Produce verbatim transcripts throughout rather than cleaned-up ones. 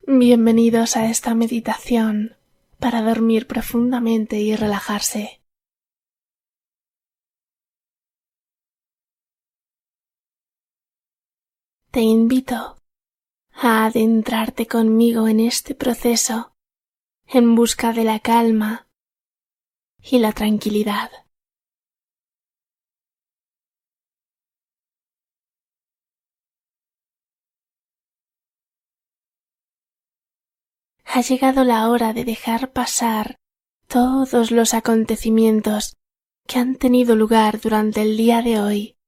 Bienvenidos a esta meditación para dormir profundamente y relajarse. Te invito a adentrarte conmigo en este proceso en busca de la calma y la tranquilidad. Ha llegado la hora de dejar pasar todos los acontecimientos que han tenido lugar durante el día de hoy.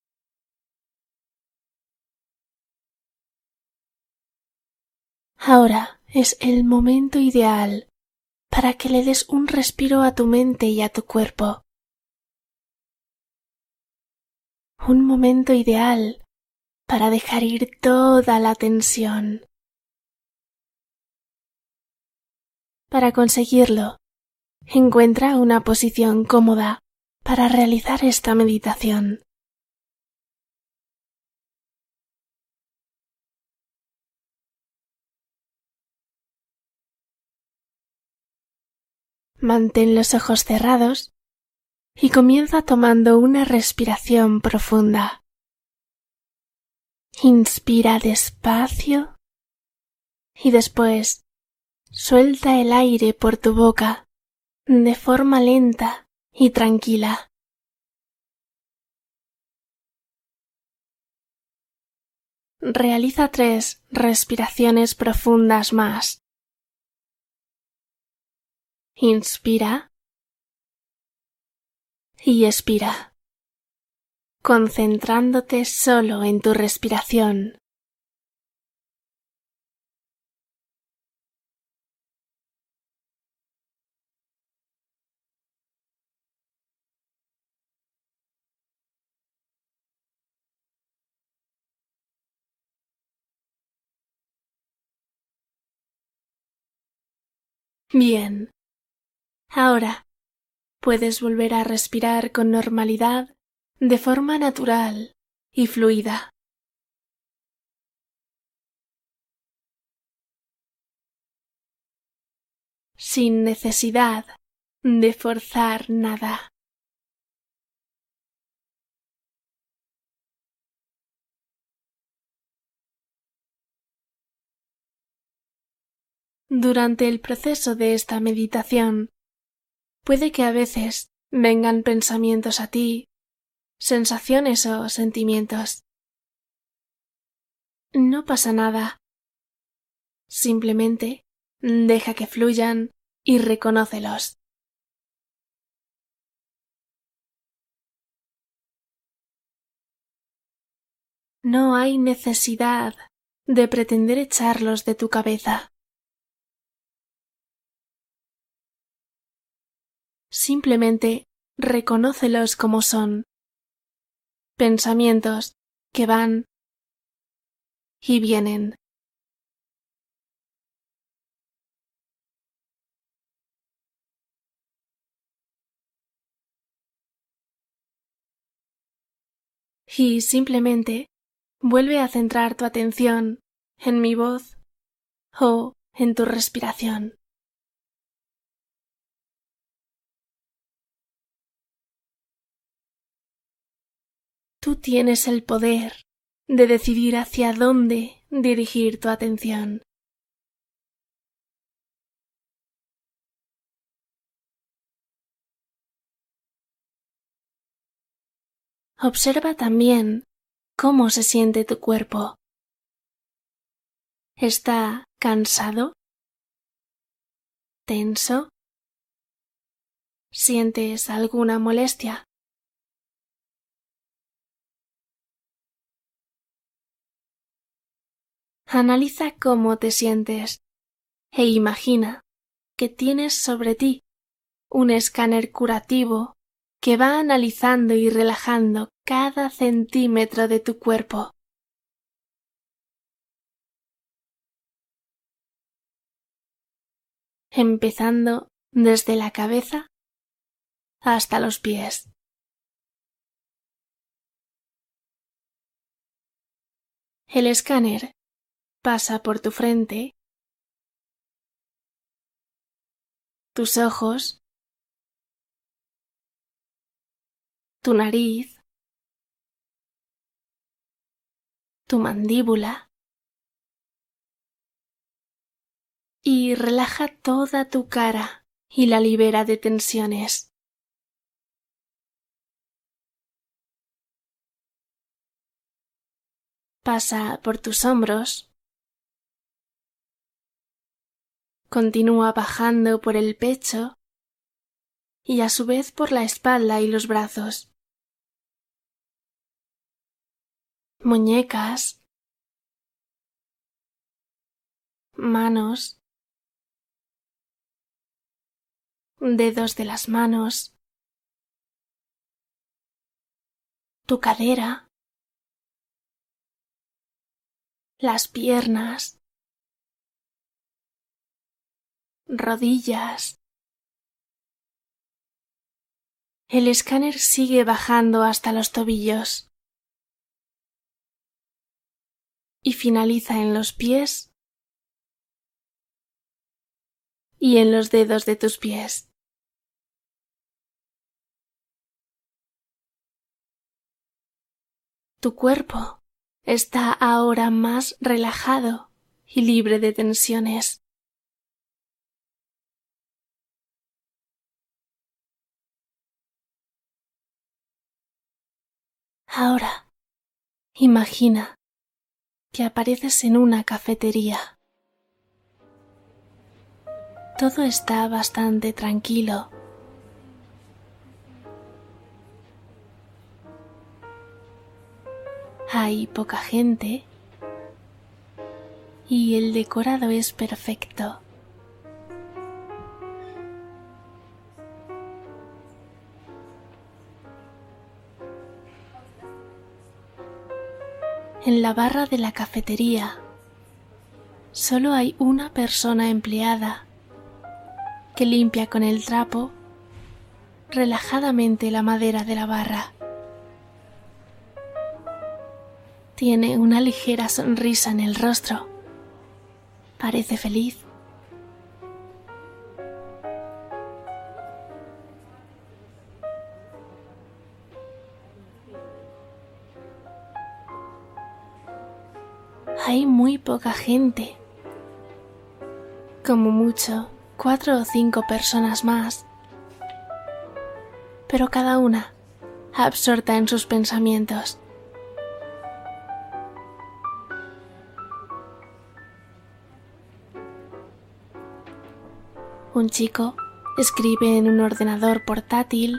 Ahora es el momento ideal para que le des un respiro a tu mente y a tu cuerpo. Un momento ideal para dejar ir toda la tensión. Para conseguirlo, encuentra una posición cómoda para realizar esta meditación. Mantén los ojos cerrados y comienza tomando una respiración profunda. Inspira despacio y después suelta el aire por tu boca de forma lenta y tranquila. Realiza tres respiraciones profundas más. Inspira y expira, concentrándote solo en tu respiración. Bien, ahora puedes volver a respirar con normalidad de forma natural y fluida. Sin necesidad de forzar nada. Durante el proceso de esta meditación, puede que a veces vengan pensamientos a ti, sensaciones o sentimientos. No pasa nada. Simplemente deja que fluyan y reconócelos. No hay necesidad de pretender echarlos de tu cabeza. Simplemente reconócelos como son. Pensamientos que van y vienen. Y simplemente vuelve a centrar tu atención en mi voz o en tu respiración. Tú tienes el poder de decidir hacia dónde dirigir tu atención. Observa también cómo se siente tu cuerpo. ¿Está cansado? ¿Tenso? ¿Sientes alguna molestia? Analiza cómo te sientes e imagina que tienes sobre ti un escáner curativo que va analizando y relajando cada centímetro de tu cuerpo. Empezando desde la cabeza hasta los pies. El escáner pasa por tu frente tus ojos, tu nariz, tu mandíbula y relaja toda tu cara y la libera de tensiones. Pasa por tus hombros, continúa bajando por el pecho y a su vez por la espalda y los brazos. Muñecas, manos, dedos de las manos, tu cadera, las piernas, rodillas. El escáner sigue bajando hasta los tobillos y finaliza en los pies y en los dedos de tus pies. Tu cuerpo está ahora más relajado y libre de tensiones. Ahora, imagina que apareces en una cafetería. Todo está bastante tranquilo. Hay poca gente y el decorado es perfecto. En la barra de la cafetería solo hay una persona empleada que limpia con el trapo relajadamente la madera de la barra. Tiene una ligera sonrisa en el rostro. Parece feliz. Hay muy poca gente. Como mucho, cuatro o cinco personas más. Pero cada una absorta en sus pensamientos. Un chico escribe en un ordenador portátil.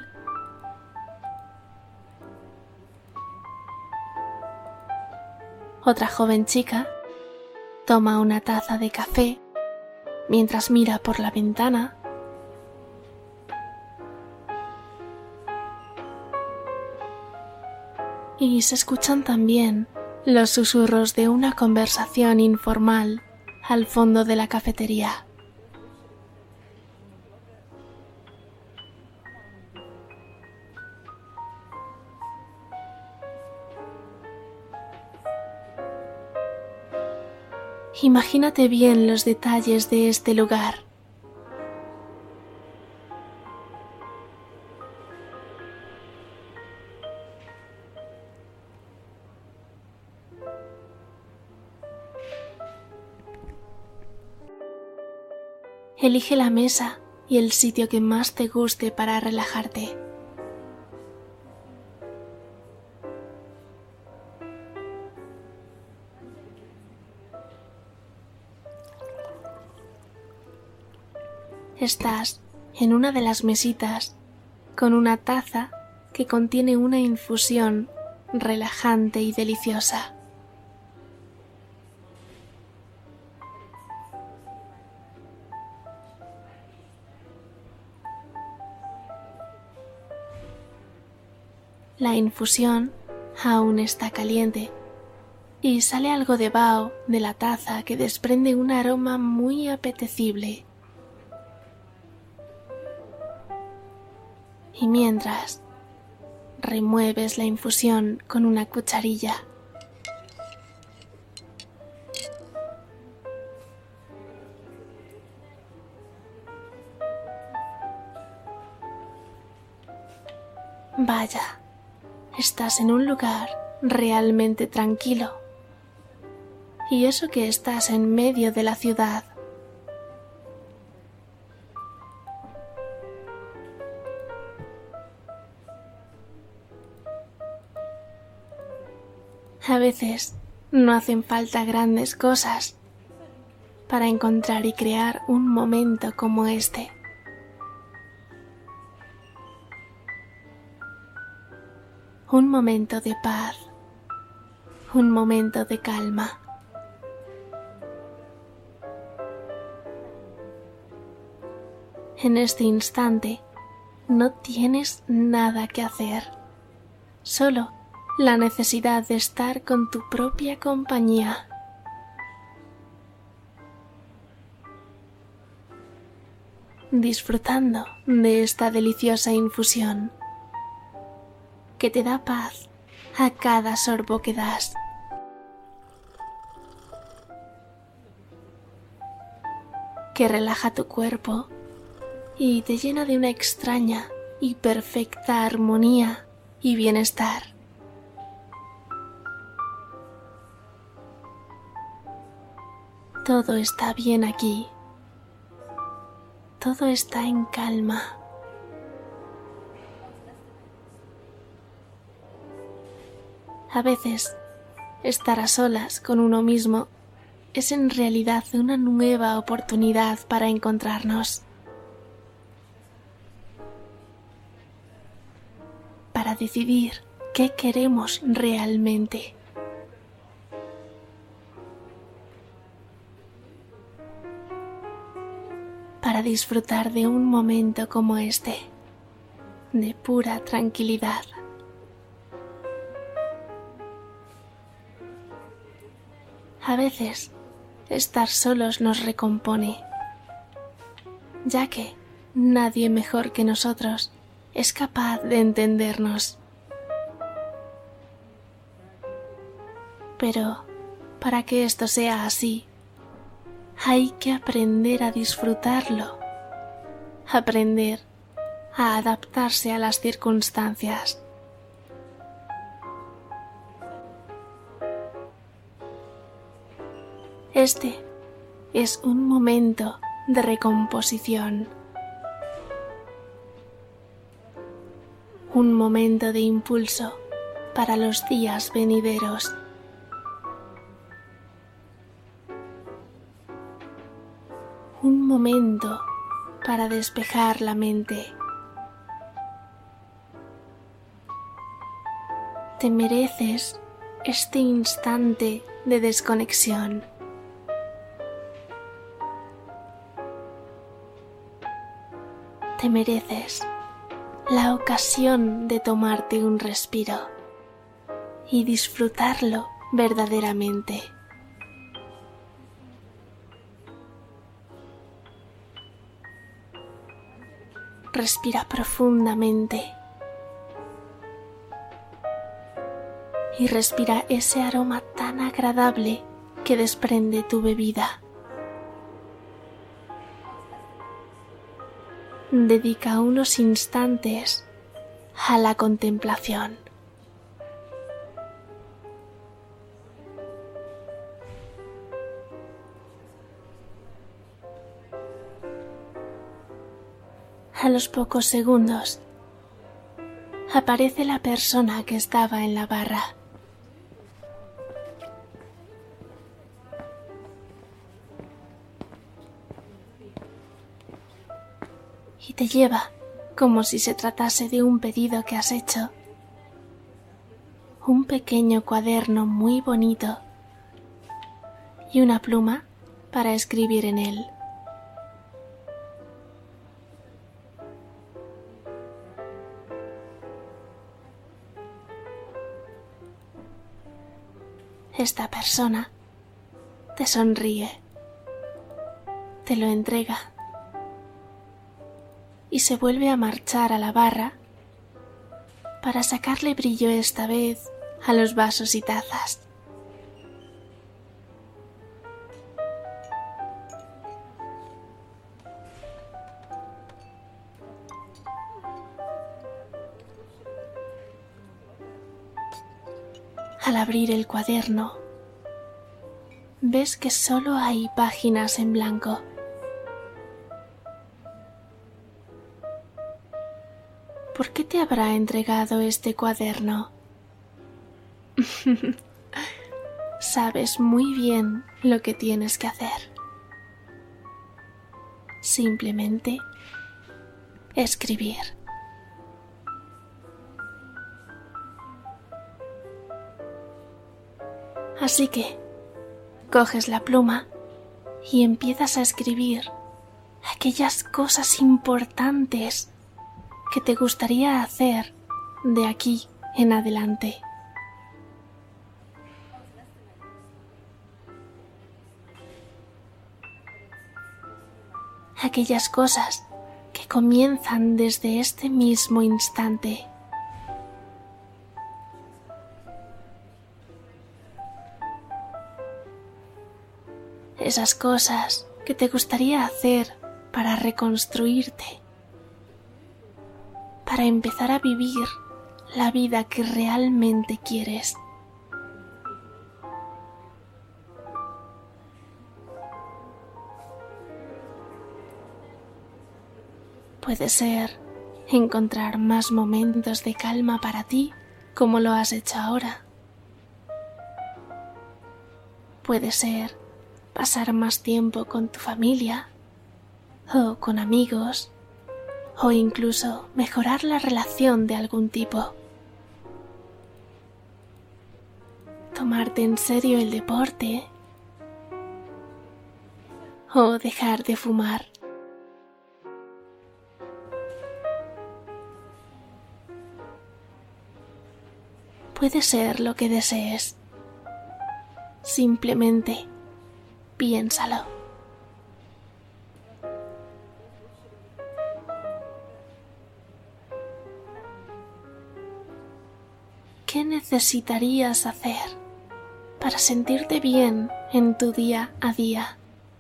Otra joven chica toma una taza de café mientras mira por la ventana. Y se escuchan también los susurros de una conversación informal al fondo de la cafetería. Imagínate bien los detalles de este lugar. Elige la mesa y el sitio que más te guste para relajarte. Estás en una de las mesitas con una taza que contiene una infusión relajante y deliciosa. La infusión aún está caliente y sale algo de vaho de la taza que desprende un aroma muy apetecible. Y mientras remueves la infusión con una cucharilla. Vaya, estás en un lugar realmente tranquilo. Y eso que estás en medio de la ciudad. A veces no hacen falta grandes cosas para encontrar y crear un momento como este. Un momento de paz, un momento de calma. En este instante no tienes nada que hacer, solo la necesidad de estar con tu propia compañía. Disfrutando de esta deliciosa infusión que te da paz a cada sorbo que das. Que relaja tu cuerpo y te llena de una extraña y perfecta armonía y bienestar. Todo está bien aquí. Todo está en calma. A veces, estar a solas con uno mismo es en realidad una nueva oportunidad para encontrarnos. Para decidir qué queremos realmente. Para disfrutar de un momento como este, de pura tranquilidad. A veces, estar solos nos recompone, ya que nadie mejor que nosotros es capaz de entendernos. Pero, para que esto sea así, hay que aprender a disfrutarlo, aprender a adaptarse a las circunstancias. Este es un momento de recomposición, un momento de impulso para los días venideros. Un momento para despejar la mente. Te mereces este instante de desconexión. Te mereces la ocasión de tomarte un respiro y disfrutarlo verdaderamente. Respira profundamente y respira ese aroma tan agradable que desprende tu bebida. Dedica unos instantes a la contemplación. A los pocos segundos, aparece la persona que estaba en la barra. Y te lleva, como si se tratase de un pedido que has hecho, un pequeño cuaderno muy bonito y una pluma para escribir en él. Esta persona te sonríe, te lo entrega y se vuelve a marchar a la barra para sacarle brillo esta vez a los vasos y tazas. Al abrir el cuaderno, ves que solo hay páginas en blanco. ¿Por qué te habrá entregado este cuaderno? Sabes muy bien lo que tienes que hacer. Simplemente escribir. Así que coges la pluma y empiezas a escribir aquellas cosas importantes que te gustaría hacer de aquí en adelante. Aquellas cosas que comienzan desde este mismo instante. Esas cosas que te gustaría hacer para reconstruirte, para empezar a vivir la vida que realmente quieres. Puede ser encontrar más momentos de calma para ti, como lo has hecho ahora. Puede ser pasar más tiempo con tu familia o con amigos, o incluso mejorar la relación de algún tipo. Tomarte en serio el deporte o dejar de fumar. Puede ser lo que desees. Simplemente piénsalo. ¿Qué necesitarías hacer para sentirte bien en tu día a día?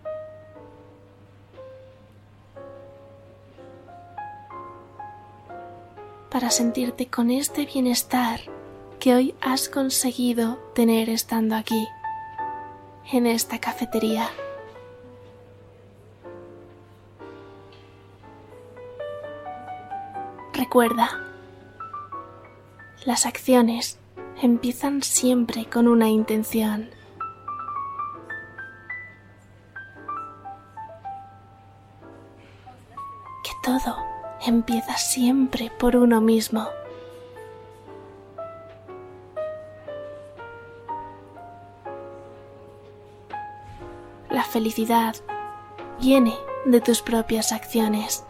Para sentirte con este bienestar que hoy has conseguido tener estando aquí, en esta cafetería. Recuerda, las acciones empiezan siempre con una intención. Que todo empieza siempre por uno mismo. La felicidad viene de tus propias acciones.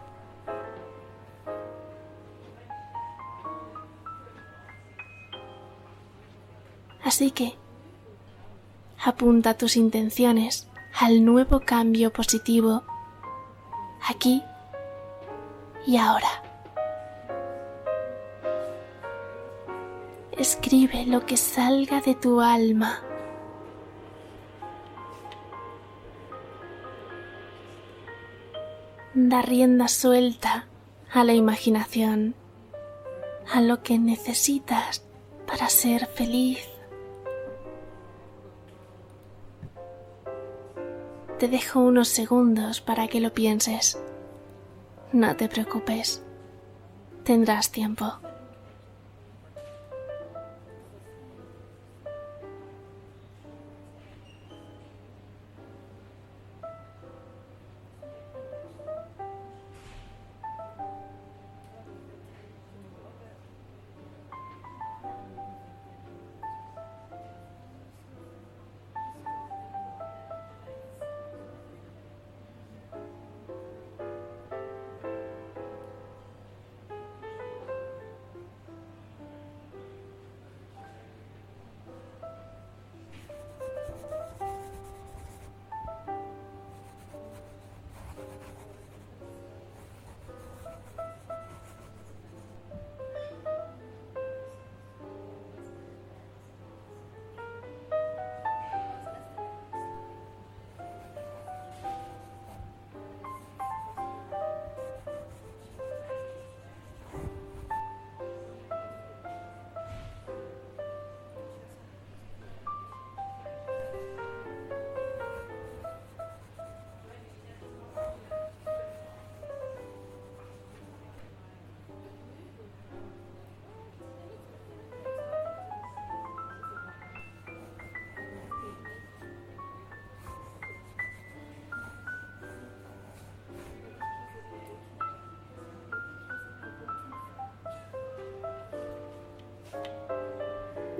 Así que apunta tus intenciones al nuevo cambio positivo aquí y ahora. Escribe lo que salga de tu alma. Da rienda suelta a la imaginación, a lo que necesitas para ser feliz. Te dejo unos segundos para que lo pienses. No te preocupes, tendrás tiempo.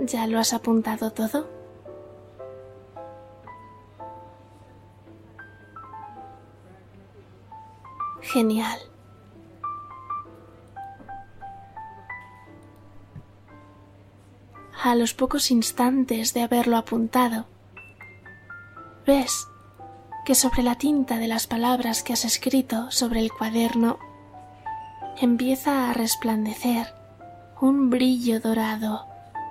¿Ya lo has apuntado todo? Genial. A los pocos instantes de haberlo apuntado, ves que sobre la tinta de las palabras que has escrito sobre el cuaderno empieza a resplandecer un brillo dorado.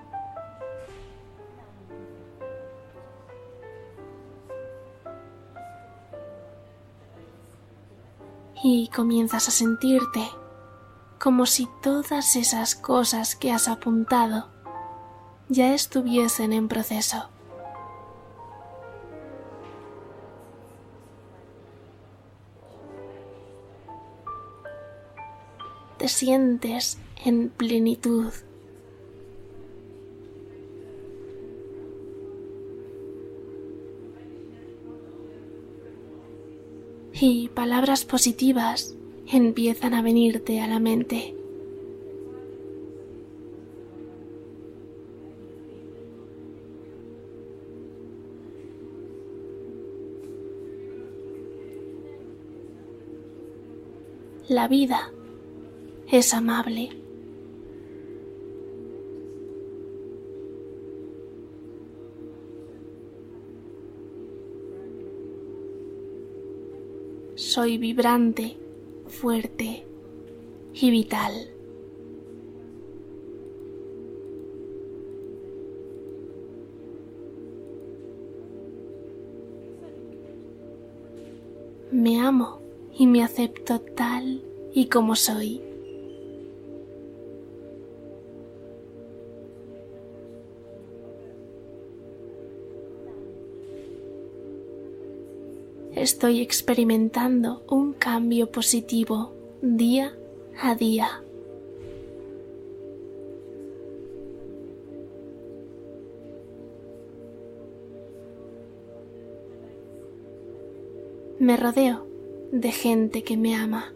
Y comienzas a sentirte como si todas esas cosas que has apuntado ya estuviesen en proceso. Te sientes en plenitud. Y palabras positivas empiezan a venirte a la mente. La vida es amable. Soy vibrante, fuerte y vital. Me amo y me acepto tal y como soy. Estoy experimentando un cambio positivo día a día. Me rodeo de gente que me ama.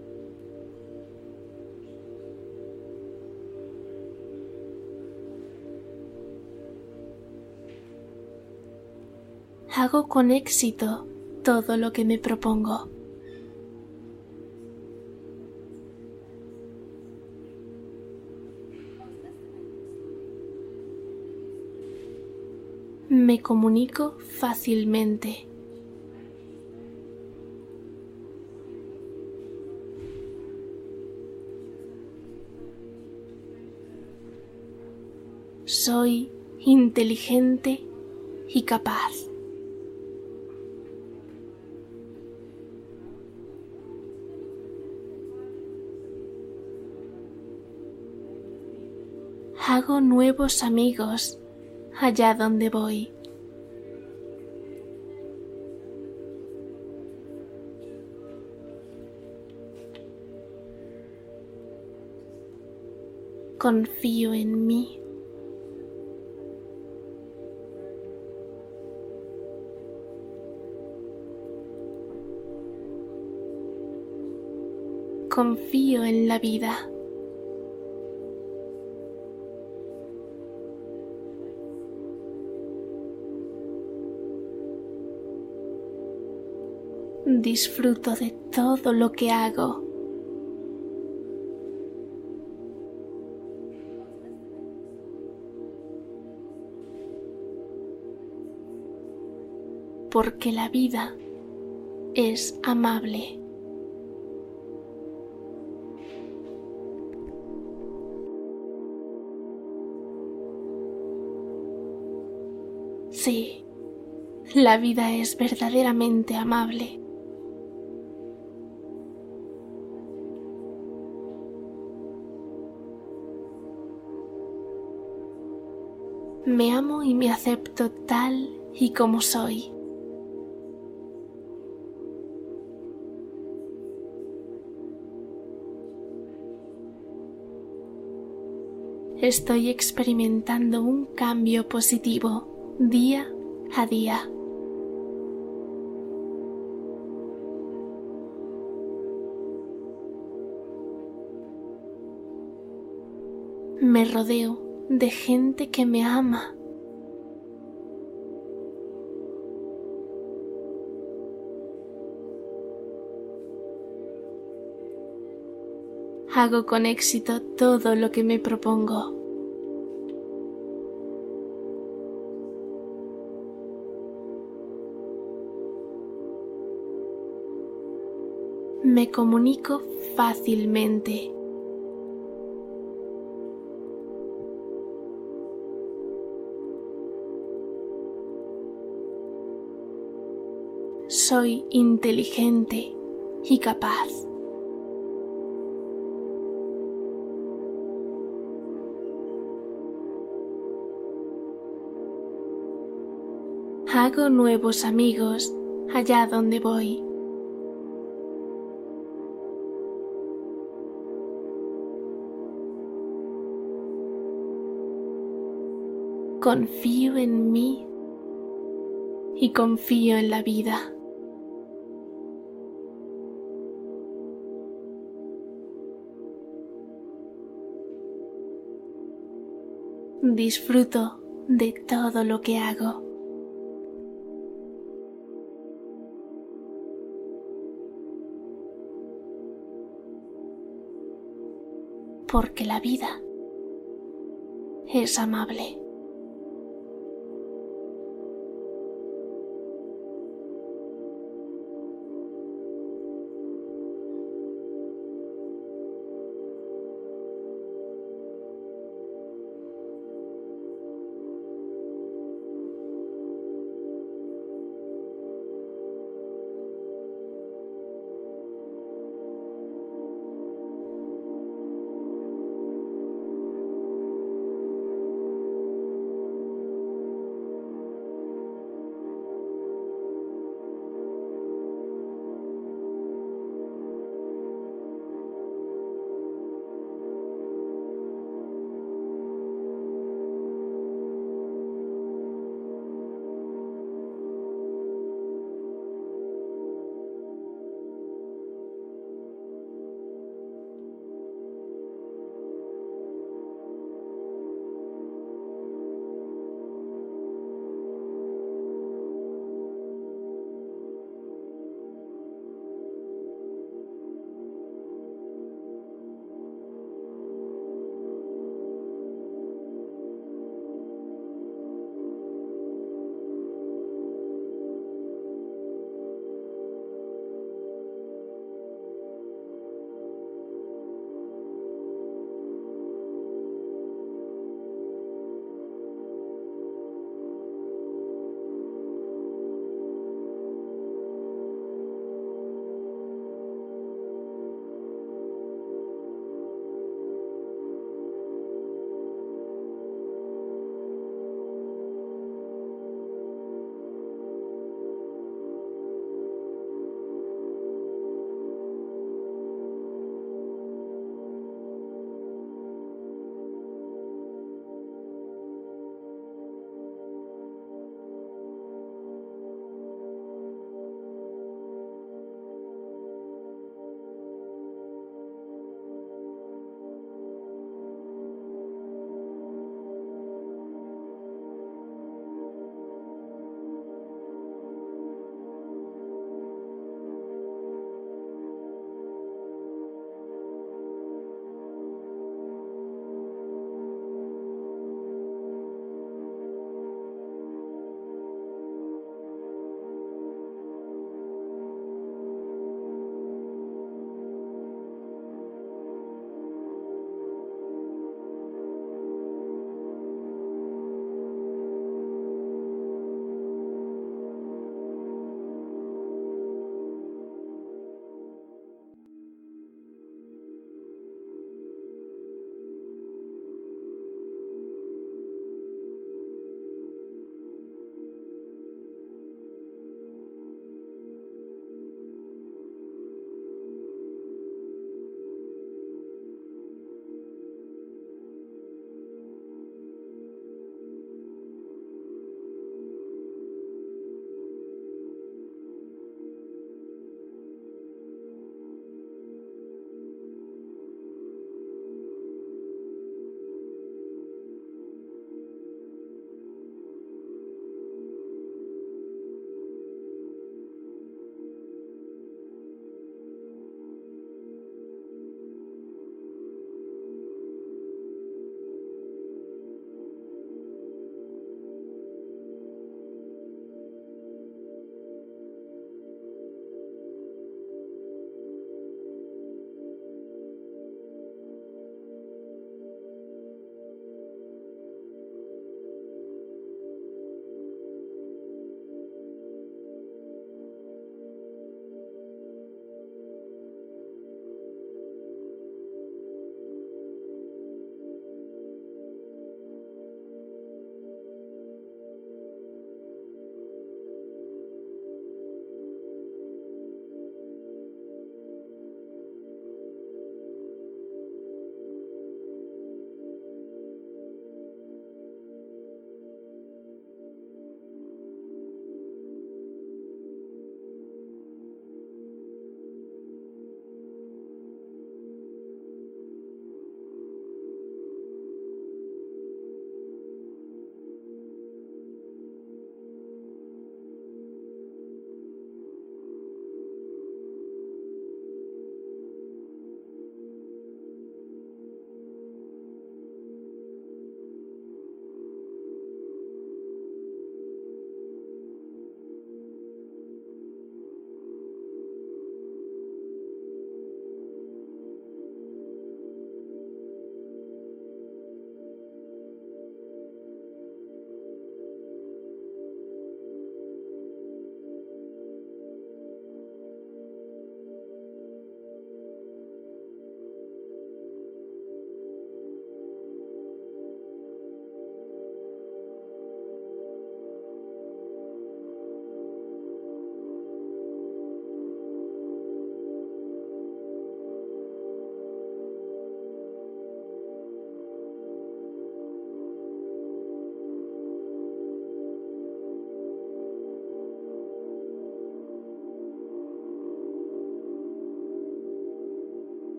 Hago con éxito todo lo que me propongo. Me comunico fácilmente. Soy inteligente y capaz. Hago nuevos amigos allá donde voy. Confío en mí. Confío en la vida. Disfruto de todo lo que hago. Porque la vida es amable. Sí, la vida es verdaderamente amable. Me amo y me acepto tal y como soy. Estoy experimentando un cambio positivo día a día. Me rodeo de gente que me ama. Hago con éxito todo lo que me propongo. Me comunico fácilmente. Soy inteligente y capaz. Hago nuevos amigos allá donde voy. Confío en mí y confío en la vida. Disfruto de todo lo que hago. Porque la vida es amable.